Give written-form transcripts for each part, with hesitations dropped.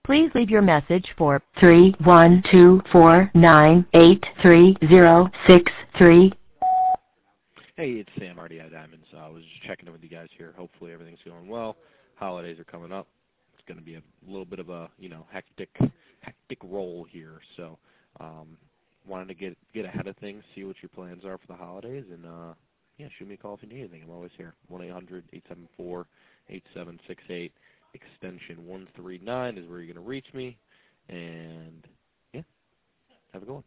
Please leave your message for 31249836063. Hey, it's Sam RDI Diamonds. I was just checking in with you guys here. Hopefully everything's going well. Holidays are coming up. It's going to be a little bit of a, hectic roll here. So, wanted to get ahead of things, see what your plans are for the holidays, and shoot me a call if you need anything. I'm always here. 1-800-874-8768, extension 139 is where you're going to reach me. And have a good one.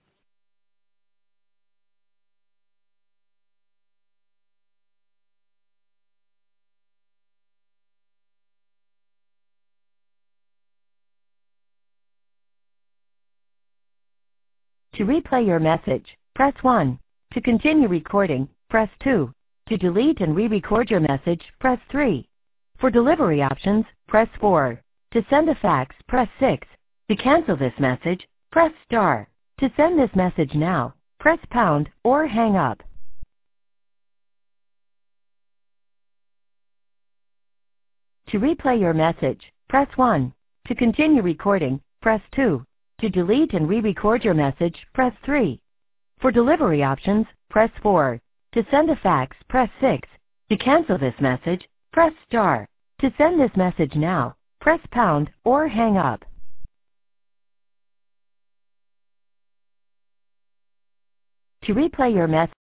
To replay your message, press 1. To continue recording, press 2. To delete and re-record your message, press 3. For delivery options, press 4. To send a fax, press 6. To cancel this message, press star. To send this message now, press pound or hang up. To replay your message, press 1. To continue recording, press 2. To delete and re-record your message, press 3. For delivery options, press 4. To send a fax, press 6. To cancel this message, press star. To send this message now, press pound or hang up. To replay your message,